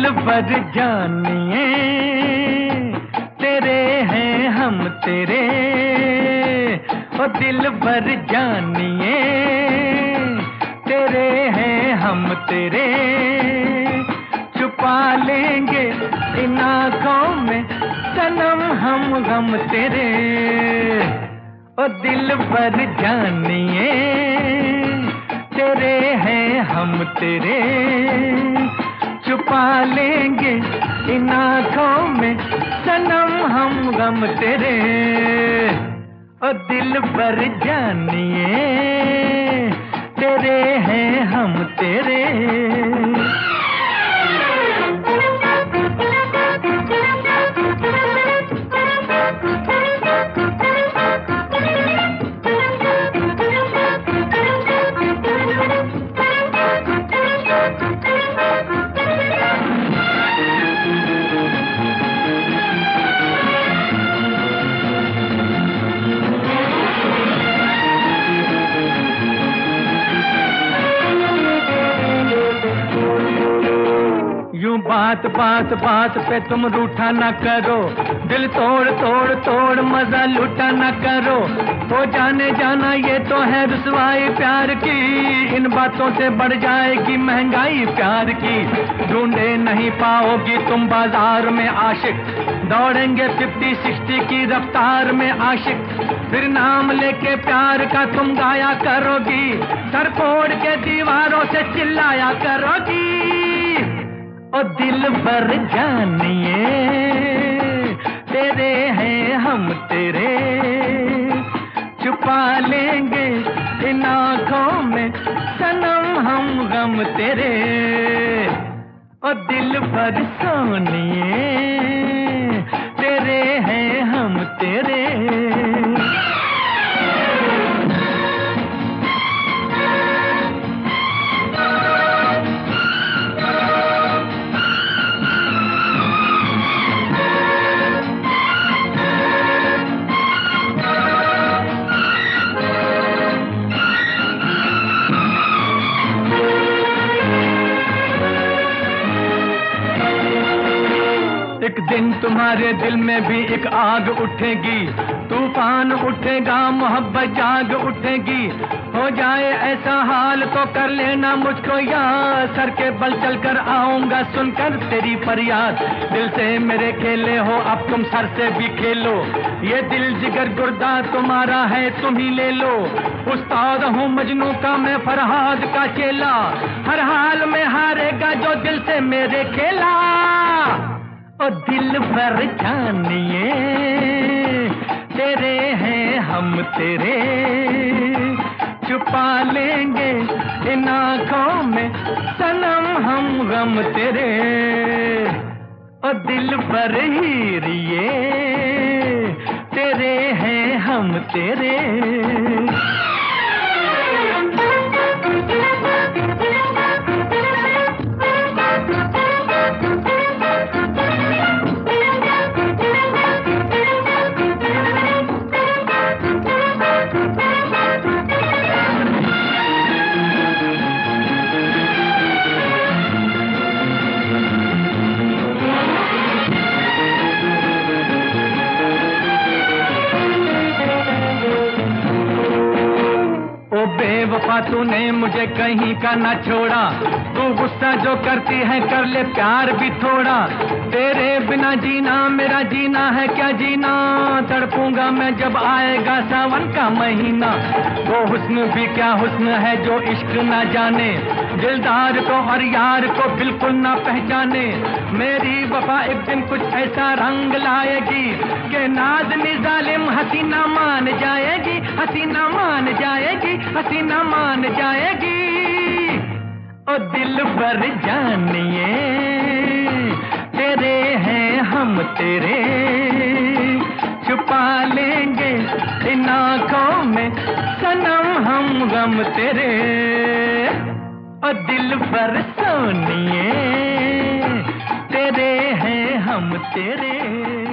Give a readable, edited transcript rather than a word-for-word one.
दिलबर जानिए, तेरे हैं हम तेरे। ओ दिलबर जानिए, तेरे हैं हम तेरे। छुपा लेंगे इन आँखों में सनम हम गम तेरे। ओ दिलबर जानिए, तेरे हैं हम तेरे। छुपा लेंगे इन आँखों में सनम हम गम तेरे। ओ दिलबर जानिए, तेरे हैं हम तेरे। यूं बात बात बात पे तुम रूठा न करो, दिल तोड़ तोड़ तोड़ मजा लूटा न करो। हो जाने जाना ये तो है रुसवाई प्यार की, इन बातों से बढ़ जाएगी महंगाई प्यार की। ढूंढे नहीं पाओगी तुम बाजार में आशिक, दौड़ेंगे 50-60 की रफ्तार में आशिक। फिर नाम लेके प्यार का तुम गाया करोगी, सर फोड़ के दीवारों से चिल्लाया करोगी। ओ दिलबर जानिए, तेरे हैं हम तेरे। छुपा लेंगे इन आँखों में सनम हम गम तेरे। ओ दिलबर सोनिए, तेरे हैं हम तेरे। एक दिन तुम्हारे दिल में भी एक आग उठेगी, तूफान उठेगा मोहब्बत जाग उठेगी। हो जाए ऐसा हाल तो कर लेना मुझको याद, सर के बल चल कर आऊंगा सुनकर तेरी फरियाद। दिल से मेरे खेले हो अब तुम सर से भी खेलो, ये दिल जिगर गुर्दा तुम्हारा है तुम ही ले लो। उस्ताद हूँ मजनू का मैं फरहाद का चेला, हर हाल में हारेगा जो दिल से मेरे खेला। ओ दिलबर जानिए, तेरे हैं हम तेरे। छुपा लेंगे इन आँखों में सनम हम गम तेरे। ओ दिलबर हीरिए, तेरे हैं हम तेरे। बेवफा तूने मुझे कहीं का ना छोड़ा, तू गुस्सा जो करती है कर ले प्यार भी थोड़ा। तेरे बिना जीना मेरा जीना है क्या जीना, तड़पूंगा मैं जब आएगा सावन का महीना। वो हुस्न भी क्या हुस्न है जो इश्क ना जाने, दिलदार को और यार को बिल्कुल ना पहचाने। मेरी वफा एक दिन कुछ ऐसा रंग लाएगी कि नाज़नी जालिम हसीना मान जाएगी, हसीना मान जाएगी, हसीना मान जाएगी। ओ दिलबर जानिए, तेरे हैं हम तेरे। छुपा लेंगे इन आँखों में सनम हम गम तेरे। ओ दिलबर सोनिए, तेरे हैं हम तेरे।